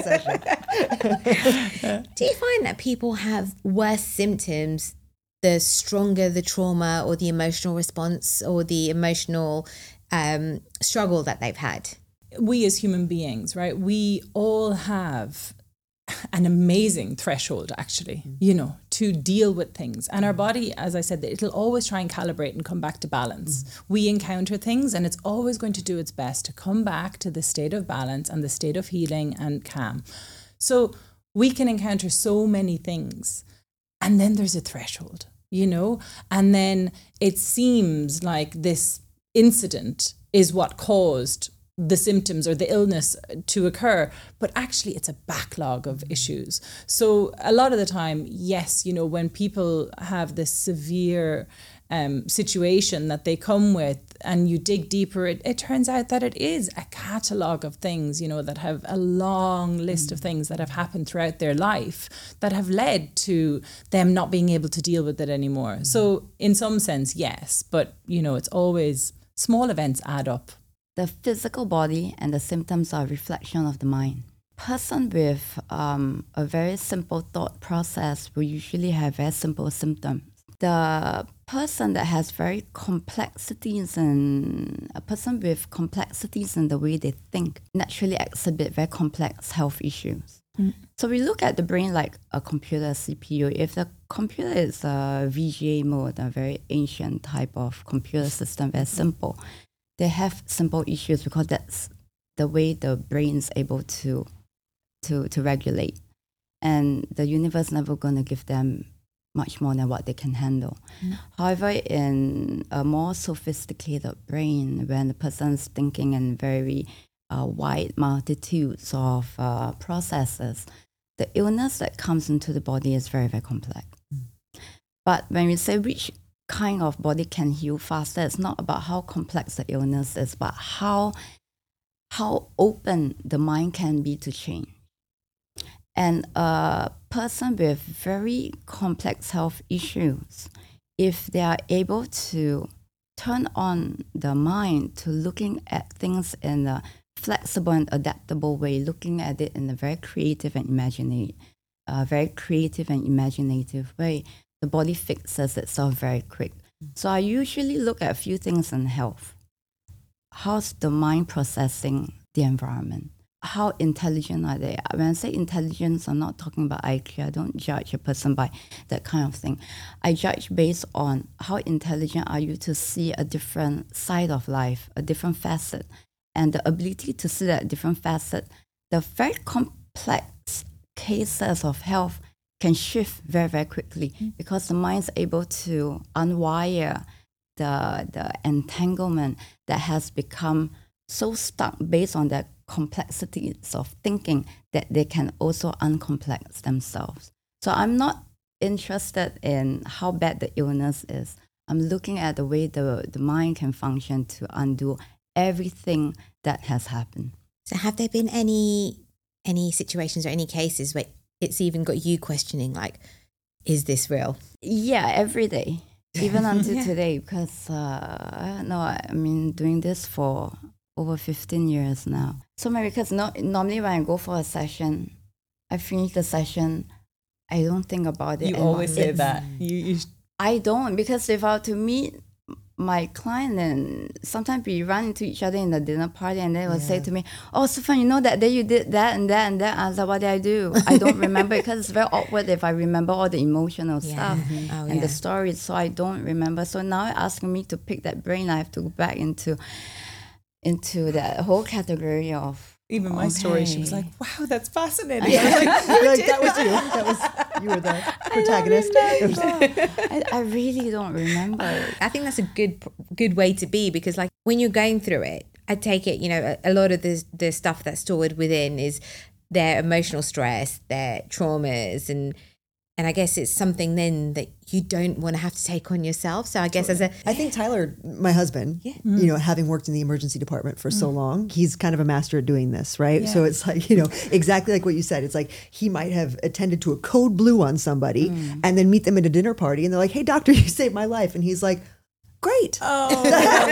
session. Do you find that people have worse symptoms the stronger the trauma or the emotional response or the emotional um, struggle that they've had? We as human beings, right, we all have an amazing threshold actually, mm. you know, to deal with things. And our body, as I said, it'll always try and calibrate and come back to balance. Mm. We encounter things and it's always going to do its best to come back to the state of balance and the state of healing and calm. So we can encounter so many things and then there's a threshold, you know, and then it seems like this incident is what caused the symptoms or the illness to occur, but actually it's a backlog of issues. So a lot of the time, yes, you know, when people have this severe um, situation that they come with and you dig deeper, it, it turns out that it is a catalogue of things, you know, that have a long list of things that have happened throughout their life that have led to them not being able to deal with it anymore. Mm-hmm. So in some sense, yes, but, you know, it's always small events add up. The physical body and the symptoms are a reflection of the mind. Person with um, a very simple thought process will usually have very simple symptoms. The person that has very complexities and a person with complexities in the way they think naturally exhibit very complex health issues. Mm. So we look at the brain like a computer C P U. If the computer is a V G A mode, a very ancient type of computer system, very simple, they have simple issues because that's the way the brain is able to to to regulate. And the universe never going to give them much more than what they can handle. Mm. However, in a more sophisticated brain, when the person's thinking in very uh, wide multitudes of uh, processes, the illness that comes into the body is very, very complex. Mm. But when we say which kind of body can heal faster, it's not about how complex the illness is, but how how open the mind can be to change. And a person with very complex health issues, if they are able to turn on the mind to looking at things in a flexible and adaptable way, looking at it in a very creative and imaginative, uh, very creative and imaginative way, the body fixes itself very quick. So I usually look at a few things in health. How's the mind processing the environment? How intelligent are they? When I say intelligence, I'm not talking about I Q. I don't judge a person by that kind of thing. I judge based on how intelligent are you to see a different side of life, a different facet. And the ability to see that different facet, the very complex cases of health can shift very, very quickly mm. because the mind's able to unwire the the entanglement that has become so stuck based on the complexities of thinking that they can also uncomplex themselves. So I'm not interested in how bad the illness is. I'm looking at the way the, the mind can function to undo everything that has happened. So have there been any any situations or any cases where it's even got you questioning, like, is this real? Yeah, every day, even until yeah. today, because uh, no, I mean, doing this for over fifteen years now. So maybe because no, normally when I go for a session, I finish the session, I don't think about it. You and always say it's, that. You, you I don't, because if I were to meet my client, and sometimes we run into each other in the dinner party, and they will yeah. say to me, "Oh, Stefan, you know that day you did that and that and that." I was like, "What did I do? I don't remember," because it's very awkward if I remember all the emotional yeah. stuff mm-hmm. oh, and yeah. the stories, so I don't remember. So now asking me to pick that brain, I have to go back into into that whole category of. Even my okay. story, she was like, "Wow, that's fascinating." I was like, like that was you. That was you were the protagonist. I, I, I really don't remember. I think that's a good good way to be, because like when you're going through it, I take it, you know, a, a lot of the the stuff that's stored within is their emotional stress, their traumas, and and I guess it's something then that you don't want to have to take on yourself. So I guess as a... I think Tyler, my husband, yeah. you know, having worked in the emergency department for mm. so long, he's kind of a master at doing this, right? Yeah. So it's like, you know, exactly like what you said. It's like he might have attended to a code blue on somebody mm. and then meet them at a dinner party and they're like, "Hey, doctor, you saved my life." And he's like, "Great. Oh,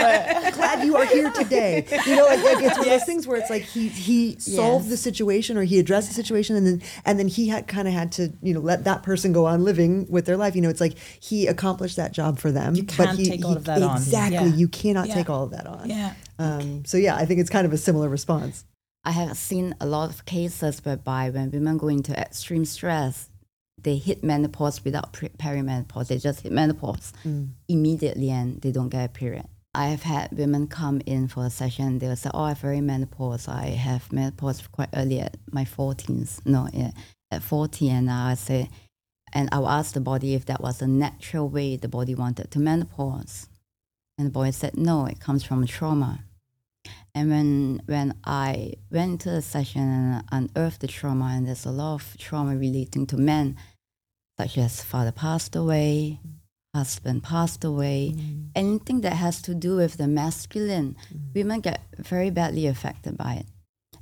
glad you are here today." You know, like, like it's one yes. of those things where it's like he he solved yes. the situation, or he addressed the situation, and then and then he had kind of had to, you know, let that person go on living with their life. You know, it's like he accomplished that job for them. You can't but he, take all he, of that exactly, on. Exactly. Yeah. You cannot yeah. take all of that on. Yeah. Um, so yeah, I think it's kind of a similar response. I have seen a lot of cases whereby when women go into extreme stress, they hit menopause without perimenopause. They just hit menopause mm. immediately and they don't get a period. I have had women come in for a session. They will say, "Oh, I have very menopause. I have menopause quite early at my forties. No, yeah, at forty." And I say, and I will ask the body if that was a natural way the body wanted to menopause. And the body said, "No, it comes from trauma." And when when I went to the session and unearthed the trauma, and there's a lot of trauma relating to men, such as father passed away, husband passed away, mm. anything that has to do with the masculine, mm. women get very badly affected by it.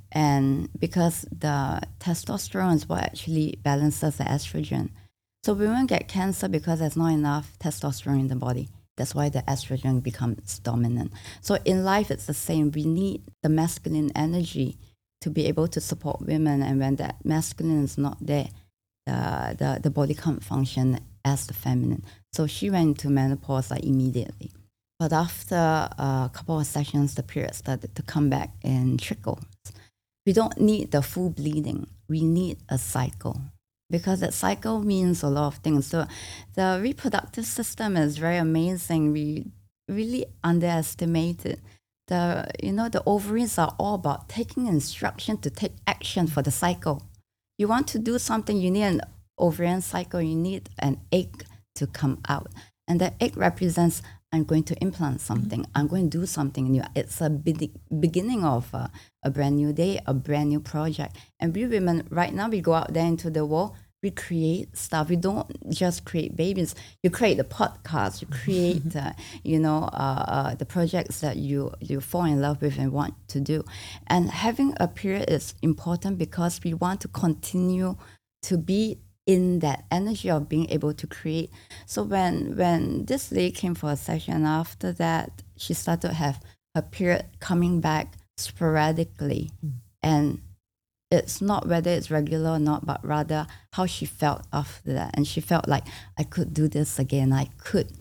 And because the testosterone is what actually balances the estrogen. So women get cancer because there's not enough testosterone in the body. That's why the estrogen becomes dominant. So in life, it's the same. We need the masculine energy to be able to support women. And when that masculine is not there, the, the, the body can't function as the feminine. So she went into menopause like immediately. But after a couple of sessions, the period started to come back in trickles. We don't need the full bleeding. We need a cycle. Because that cycle means a lot of things. So the reproductive system is very amazing. We really underestimate it. The, you know, the ovaries are all about taking instruction to take action for the cycle. You want to do something, you need an ovarian cycle, you need an egg to come out. And the egg represents, I'm going to implant something. I'm going to do something new. It's a be- beginning of a, a brand new day, a brand new project. And we women, right now, we go out there into the world, we create stuff. We don't just create babies. You create the podcast. You create, uh, you know, uh, uh, the projects that you, you fall in love with and want to do. And having a period is important because we want to continue to be in that energy of being able to create. So when when this lady came for a session, after that, she started to have her period coming back sporadically. Mm. And it's not whether it's regular or not, but rather how she felt after that. And she felt like, I could do this again. I could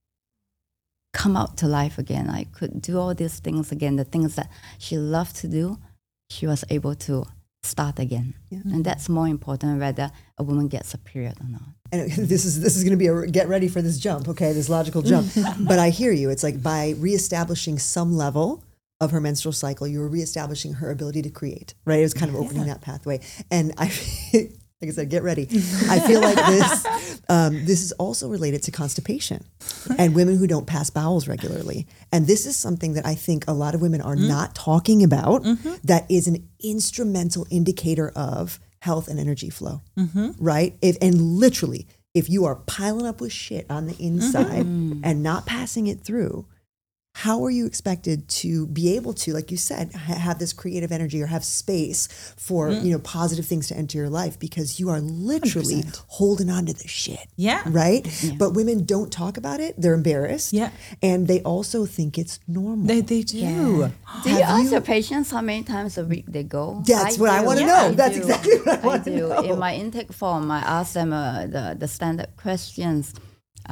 come out to life again. I could do all these things again. The things that she loved to do, she was able to start again. Yeah. And that's more important whether a woman gets a period or not. And this is this is going to be a get ready for this jump, okay, this logical jump. But I hear you. It's like by reestablishing some level of her menstrual cycle, you were reestablishing her ability to create, right? It was kind of opening yeah. that pathway. And I, like I said, get ready. I feel like this, um, this is also related to constipation and women who don't pass bowels regularly. And this is something that I think a lot of women are mm. not talking about mm-hmm. that is an instrumental indicator of health and energy flow, mm-hmm. right? If, and literally, if you are piling up with shit on the inside mm-hmm. and not passing it through, how are you expected to be able to, like you said, ha- have this creative energy or have space for, mm. you know, positive things to enter your life because you are literally one hundred percent holding on to the shit. Yeah. Right? Yeah. But women don't talk about it. They're embarrassed. Yeah. And they also think it's normal. They, they do. Yeah. Do you ask your patients how many times a week they go? That's I what do. I want to yeah, know. I That's do. exactly what I want I to do. know. In my intake form, I ask them uh, the, the standard questions. Uh,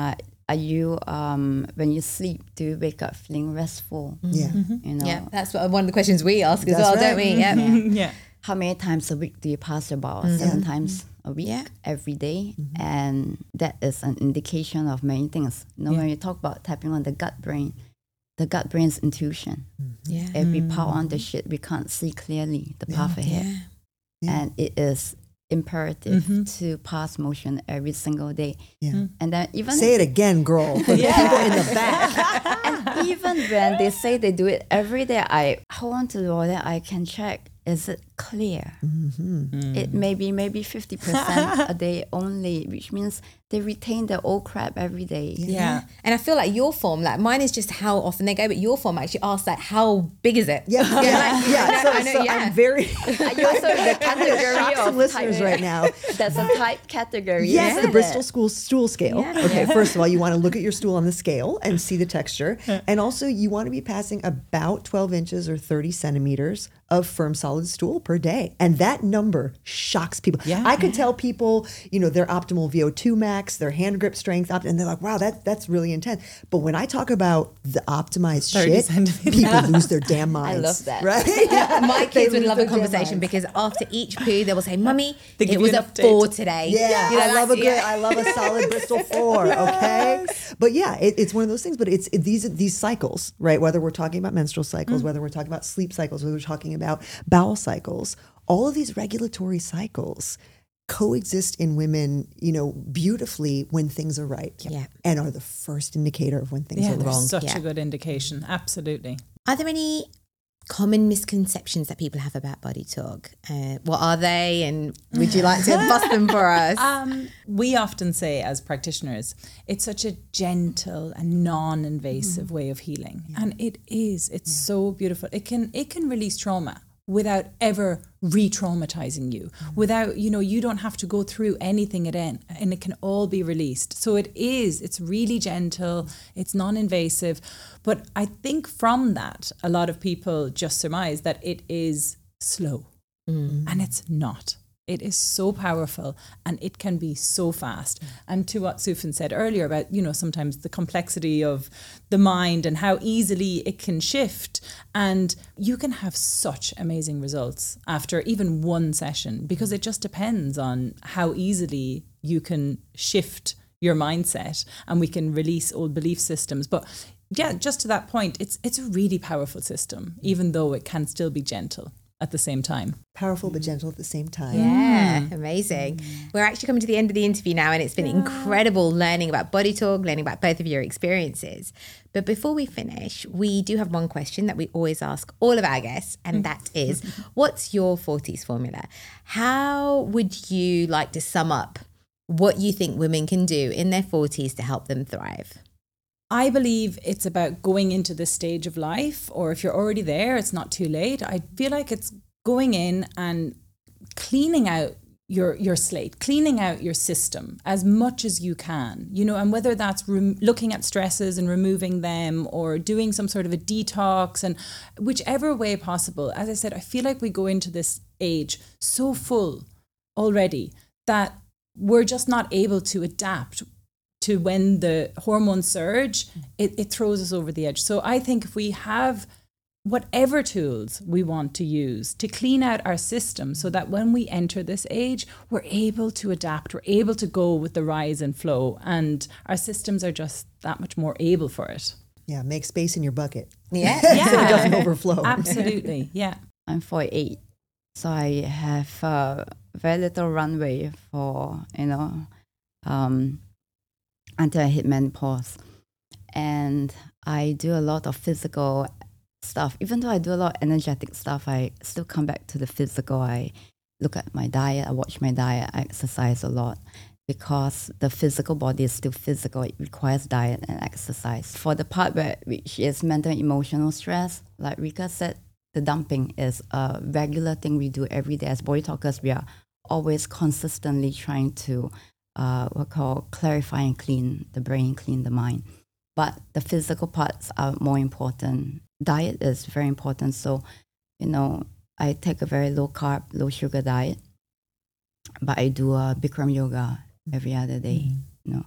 are you, um, when you sleep, do you wake up feeling restful? Yeah. You know, Yeah, that's what, one of the questions we ask as That's well, right. don't we? Yeah. Yeah. how many times a week do you pass your bowels? Seven times a week, Yeah. every day. And that is an indication of many things. You know, when you talk about tapping on the gut brain, the gut brain's intuition. Yeah. If we power on the shit, we can't see clearly the path ahead. Yeah. Yeah. And it is imperative to pass motion every single day. Yeah. And then even Say it again, girl. For the people in the back. and even when they say they do it every day, I hold on to the wall that I can check, is it clear? Mm-hmm. It may be maybe fifty percent a day only, which means they retain their old crap every day. Yeah. And I feel like your form, like mine is just how often they go, but your form actually asks like, how big is it? Yeah, yeah, like- yeah. I know- So, I know, so yeah. I'm very. You're also the category Shock of some listeners type- right now. That's a type category. Yes, isn't the it? Bristol School stool scale. Yeah. Okay, first of all, you want to look at your stool on the scale and see the texture. And also, you want to be passing about twelve inches or thirty centimeters of firm solid stool per day. And that number shocks people. Yeah. I could tell people, you know, their optimal V O two max, their hand grip strength, opt- and they're like, wow, that that's really intense. But when I talk about the optimized thirty shit, centimeters. people lose their damn minds. love that. Right? My They kids would lose love a their damn conversation minds. because after each poo, they will say, Mummy, They give it you was an a update. four today. Yeah, You know, I love a like, good. yeah. I love a solid Bristol four. Okay, but yeah, it, it's one of those things. But it's it, these these cycles, right? Whether we're talking about menstrual cycles, whether we're talking about sleep cycles, whether we're talking about bowel cycles, all of these regulatory cycles coexist in women, you know, beautifully when things are right, Yeah. and are the first indicator of when things Yeah, are there's wrong. such Yeah. a good indication. Absolutely. Are there any common misconceptions that people have about body talk? Uh, what are they? And would you like to bust them for us? Um, we often say as practitioners, it's such a gentle and non-invasive way of healing. And it is. It's so beautiful. It can it can release trauma without ever re-traumatizing you, without, you know, you don't have to go through anything again, and it can all be released. So it is, it's really gentle, it's non-invasive. But I think from that, a lot of people just surmise that it is slow. And it's not. It is so powerful, and it can be so fast. And to what Sufjan said earlier about, you know, sometimes the complexity of the mind and how easily it can shift. And you can have such amazing results after even one session, because it just depends on how easily you can shift your mindset, and we can release old belief systems. But yeah, just to that point, it's it's a really powerful system, even though it can still be gentle at the same time. Powerful but gentle at the same time. Yeah, amazing. We're actually coming to the end of the interview now, and it's been incredible learning about body talk, learning about both of your experiences. But before we finish, we do have one question that we always ask all of our guests, and that is, what's your forties formula? How would you like to sum up what you think women can do in their forties to help them thrive? I believe it's about going into this stage of life, or if you're already there, it's not too late. I feel like it's going in and cleaning out your your slate, cleaning out your system as much as you can, you know, and whether that's rem- looking at stresses and removing them, or doing some sort of a detox, and whichever way possible. As I said, I feel like we go into this age so full already that we're just not able to adapt to when the hormone surge, it, it throws us over the edge. So I think if we have whatever tools we want to use to clean out our system, so that when we enter this age, we're able to adapt, we're able to go with the rise and flow, and our systems are just that much more able for it. Yeah, make space in your bucket Yeah. so it doesn't overflow. Absolutely. Yeah. I'm forty-eight, so I have uh, very little runway for, you know, um, until I hit menopause. And I do a lot of physical stuff. Even though I do a lot of energetic stuff, I still come back to the physical. I look at my diet, I watch my diet, I exercise a lot, because the physical body is still physical. It requires diet and exercise. For the part where, which is mental and emotional stress, like Rika said, the dumping is a regular thing we do every day. As body talkers, we are always consistently trying to uh, what we call clarify and clean the brain, clean the mind. But the physical parts are more important. Diet is very important. So, you know, I take a very low carb, low sugar diet, but I do a Bikram yoga every other day. You know,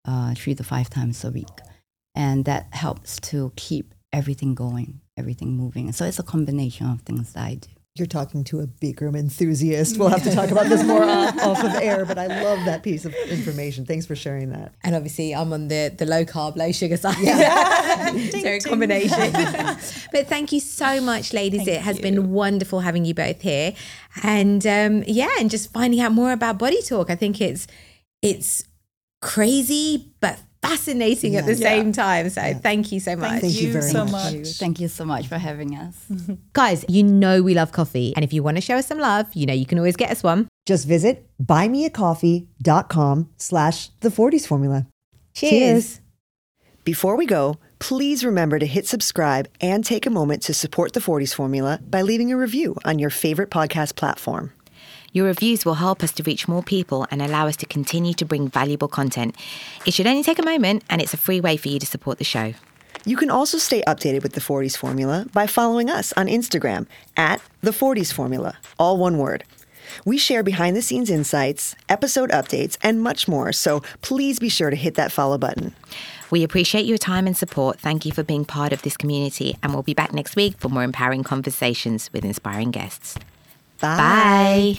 uh, three to five times a week. And that helps to keep everything going, everything moving. So it's a combination of things that I do. You're talking to a Bikram enthusiast. We'll have to talk about this more off, off of air, but I love that piece of information. Thanks for sharing that. And obviously I'm on the, the low carb, low sugar side. Yeah. So a combination. But thank you so much, ladies. Thank it has you. been wonderful having you both here. And um, yeah, and just finding out more about Body Talk. I think it's it's crazy, but fascinating at the Yeah. same time. So thank you so much. Thank you very so much. much. Thank you so much for having us. Guys, you know we love coffee. And if you want to show us some love, you know you can always get us one. Just visit buymeacoffee.com slash the forties formula. Cheers. Before we go, please remember to hit subscribe and take a moment to support the forties formula by leaving a review on your favorite podcast platform. Your reviews will help us to reach more people and allow us to continue to bring valuable content. It should only take a moment, and it's a free way for you to support the show. You can also stay updated with the forties formula by following us on Instagram at the forties formula, all one word. We share behind the scenes insights, episode updates, and much more, so please be sure to hit that follow button. We appreciate your time and support. Thank you for being part of this community, and we'll be back next week for more empowering conversations with inspiring guests. Bye. Bye.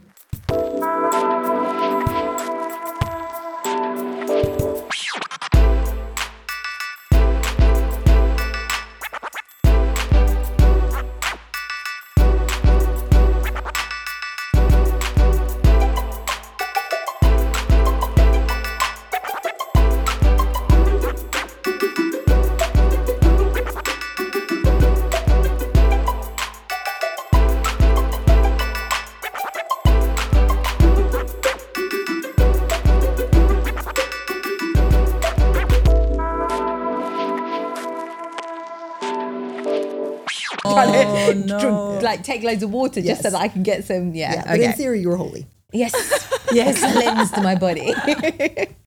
Oh, no. Like take loads of water just Yes. so that I can get some. Yeah. Yeah, but okay. in theory, you were holy. Yes. Yes. Cleansed my body.